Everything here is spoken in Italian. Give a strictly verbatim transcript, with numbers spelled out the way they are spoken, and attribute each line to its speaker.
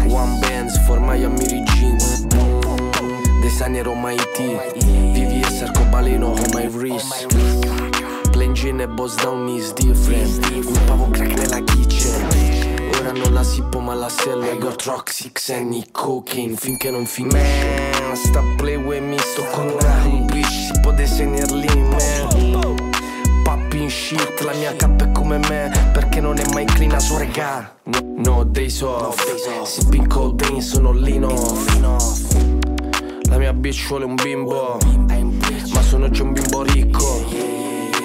Speaker 1: One Bands for Miami Jeans. Designer on my T. Vivi e sarcobaleno on my wrist. Plain Jane e Boss Down is different. Un pavo crack nella kitchen. Ora non la sippo ma la sello. I got rock, six and cocaine. Finché non finisce. Man, sta play with me, sto con un bitch. Si può disegnare lì, man. Papping shit, la mia cappa è come me. Perché non è mai clean a suo regà. No, no days off. Sipping codeine, sono lino. La mia bitch vuole un bimbo, ma sono già un bimbo ricco.